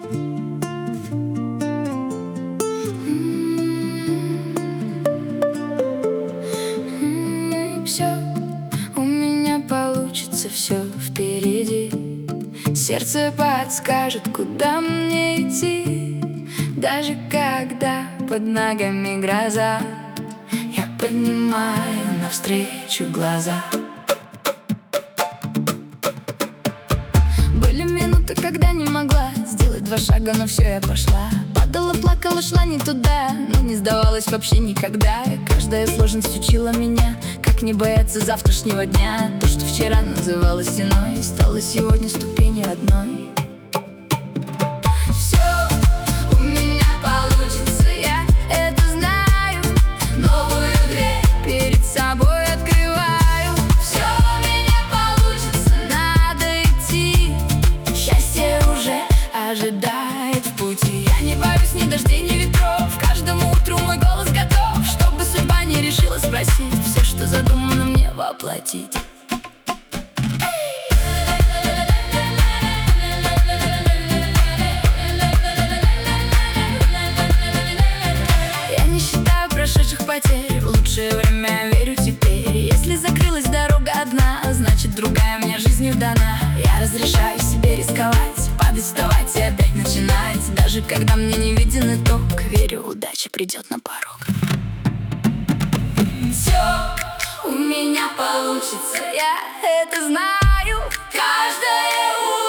Все у меня получится, все впереди. Сердце подскажет, куда мне идти. Даже когда под ногами гроза, я поднимаю навстречу глаза. Были минуты, когда не могла сделать 2 шага, но все, я пошла. Падала, плакала, шла не туда, но не сдавалась вообще никогда. И каждая сложность учила меня, как не бояться завтрашнего дня. То, что вчера называлось стеной, стало сегодня ступенью одной. Все у меня получится, я это знаю. Новую дверь перед собой открываю. Все у меня получится, надо идти. Счастье уже ожидает в пути. Я не боюсь ни дождей, ни ветров. Каждому утру мой голос готов, чтобы судьба не решила спросить все, что задумано мне воплотить. Я не считаю прошедших потерь, в лучшее время верю теперь. Если закрылась дорога одна, значит другая мне жизнью дана. Я разрешаю себе рисковать, падать, вставать и опять начинать. Даже когда мне не виден итог, верю, удача придет на порог. Все у меня получится, я это знаю. Каждое утро